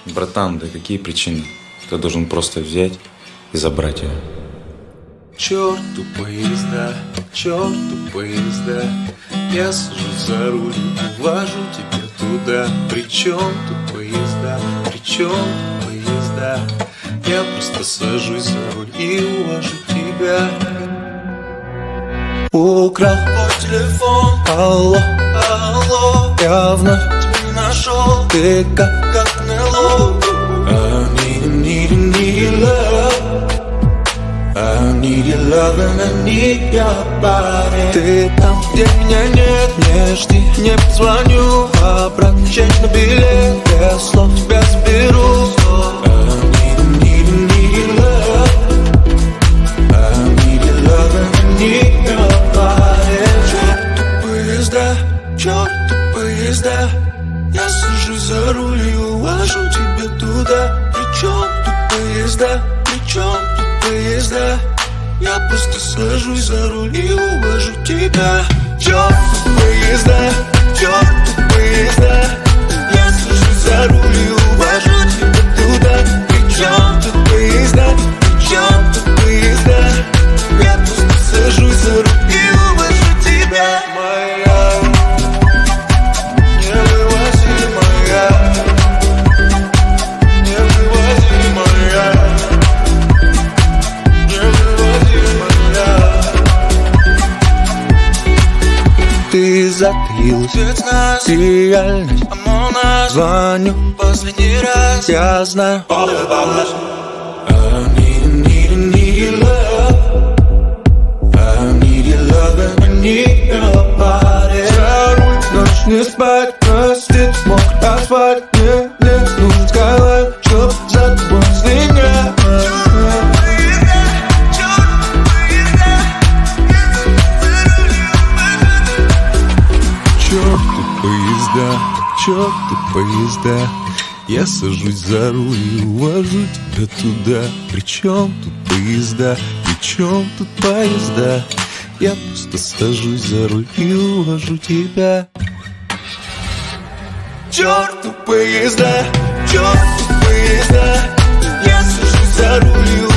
Братан, да какие причины? Ты должен просто взять и забрать ее. Черту поезда, я сажусь за руль, увожу тебя туда. Причем тут поезда, я просто сажусь за руль и увожу тебя. Украл мой телефон, алло, я вновь тебя не нашел. Ты как НЛО. I need love. I need your love and I need your body. Ты там, где меня нет, не жди, не позвоню обратно, честь на билет, я слов тебя заберу. I need your love. I need your love and I need your body. Черту поезда, я сажусь за руль и увожу тебя туда. Причем тут поезда, я просто сажусь за руль и увожу тебя. Черту поезда, я сажусь за руль и увожу тебя туда. Причем тут поезда, я просто сажусь за руль и увожу тебя. Моя, не вывози, моя, не вывози, моя. Ты затаилась, реальность, звоню последний раз, я знаю. I need your love. I need your love and I need your body. За руль, ночь не спать, простит, мокрый асфальт. Мне нужен Skyline, чтоб за тобой слинять. Черту поезда, я сажусь за руль и увожу тебя туда. Причем тут поезда, я просто сажусь за руль и увожу тебя. Черту поезда, я сажусь за руль и